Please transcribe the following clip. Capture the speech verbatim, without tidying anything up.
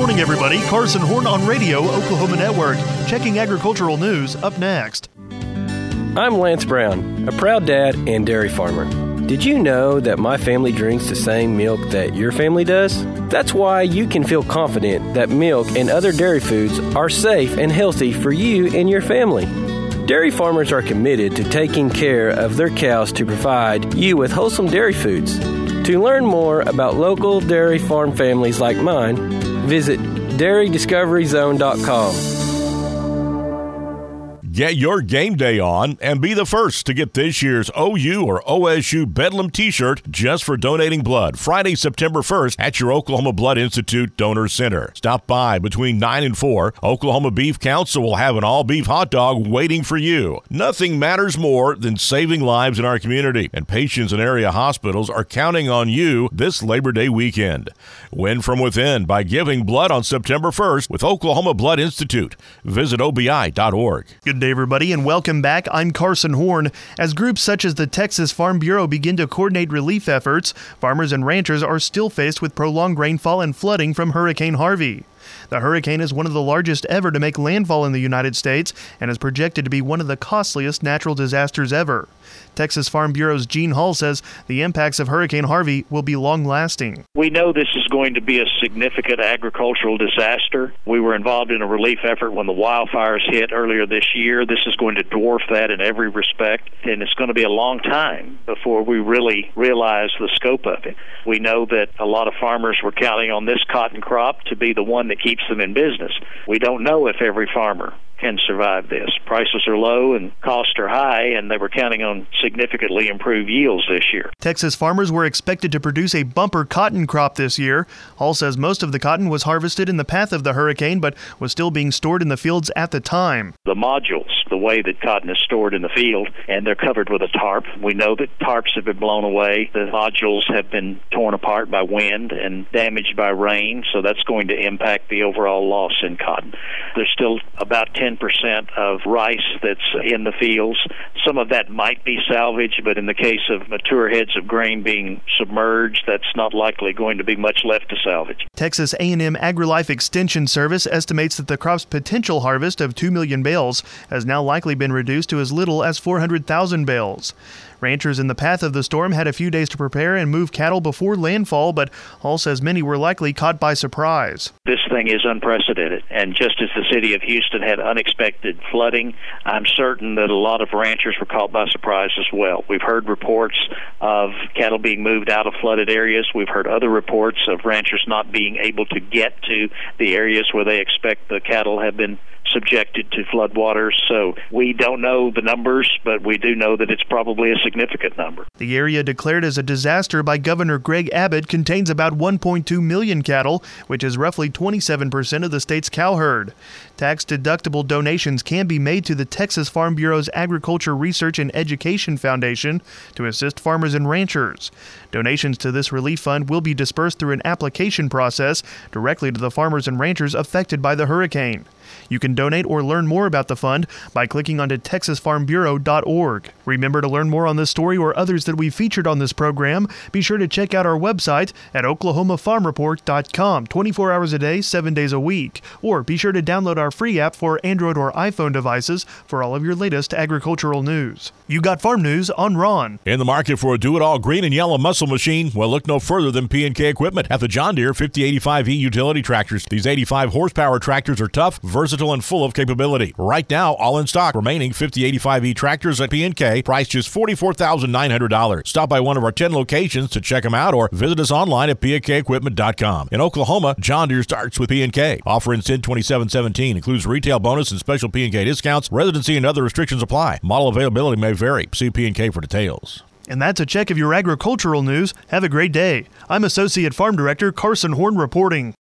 morning, everybody. Carson Horn on Radio, Oklahoma Network. Checking agricultural news up next. I'm Lance Brown, a proud dad and dairy farmer. Did you know that my family drinks the same milk that your family does? That's why you can feel confident that milk and other dairy foods are safe and healthy for you and your family. Dairy farmers are committed to taking care of their cows to provide you with wholesome dairy foods. To learn more about local dairy farm families like mine, visit dairy discovery zone dot com. Get your game day on and be the first to get this year's O U or O S U Bedlam t-shirt just for donating blood Friday, September first at your Oklahoma Blood Institute Donor Center. Stop by between nine and four. Oklahoma Beef Council will have an all-beef hot dog waiting for you. Nothing matters more than saving lives in our community, and patients in area hospitals are counting on you this Labor Day weekend. Win from within by giving blood on September first with Oklahoma Blood Institute. Visit O B I dot org. Good day, everybody, and welcome back. I'm Carson Horn. As groups such as the Texas Farm Bureau begin to coordinate relief efforts, farmers and ranchers are still faced with prolonged rainfall and flooding from Hurricane Harvey. The hurricane is one of the largest ever to make landfall in the United States and is projected to be one of the costliest natural disasters ever. Texas Farm Bureau's Gene Hall says the impacts of Hurricane Harvey will be long-lasting. We know this is going to be a significant agricultural disaster. We were involved in a relief effort when the wildfires hit earlier this year. This is going to dwarf that in every respect, and it's going to be a long time before we really realize the scope of it. We know that a lot of farmers were counting on this cotton crop to be the one that keeps them in business. We don't know if every farmer can survive this. Prices are low and costs are high, and they were counting on significantly improved yields this year. Texas farmers were expected to produce a bumper cotton crop this year. Hall says most of the cotton was harvested in the path of the hurricane, but was still being stored in the fields at the time. The modules, the way that cotton is stored in the field, and they're covered with a tarp. We know that tarps have been blown away. The modules have been torn apart by wind and damaged by rain, so that's going to impact the overall loss in cotton. There's still about ten percent of rice that's in the fields. Some of that might be salvaged, but in the case of mature heads of grain being submerged, that's not likely going to be much left to salvage. Texas A and M AgriLife Extension Service estimates that the crop's potential harvest of two million bales has now likely been reduced to as little as four hundred thousand bales. Ranchers in the path of the storm had a few days to prepare and move cattle before landfall, but Hall says many were likely caught by surprise. This thing is unprecedented, and just as the city of Houston had unexpected flooding, I'm certain that a lot of ranchers were caught by surprise as well. We've heard reports of cattle being moved out of flooded areas. We've heard other reports of ranchers not being able to get to the areas where they expect the cattle have been subjected to floodwaters. So we don't know the numbers, but we do know that it's probably a significant number. The area declared as a disaster by Governor Greg Abbott contains about one point two million cattle, which is roughly twenty-seven percent of the state's cow herd. Tax-deductible donations can be made to the Texas Farm Bureau's Agriculture Research and Education Foundation to assist farmers and ranchers. Donations to this relief fund will be dispersed through an application process directly to the farmers and ranchers affected by the hurricane. You can donate or learn more about the fund by clicking onto texas farm bureau dot org. Remember, to learn more on this story or others that we've featured on this program, be sure to check out our website at oklahoma farm report dot com, twenty-four hours a day, seven days a week. Or be sure to download our free app for Android or iPhone devices for all of your latest agricultural news. You got farm news on Ron. In the market for a do-it-all green and yellow muscle machine? Well, look no further than P and K Equipment at the John Deere fifty eighty-five E utility tractors. These eighty-five horsepower tractors are tough, versatile, and full of capability. Right now, all in stock. Remaining fifty eighty-five E tractors at P and K, priced just forty-four thousand nine hundred dollars. Stop by one of our ten locations to check them out or visit us online at p and k equipment dot com. In Oklahoma, John Deere starts with P and K. Offer ends in twenty-seven seventeen. Includes retail bonus and special P and K discounts. Residency and other restrictions apply. Model availability may vary. See P and K for details. And that's a check of your agricultural news. Have a great day. I'm Associate Farm Director Carson Horn reporting.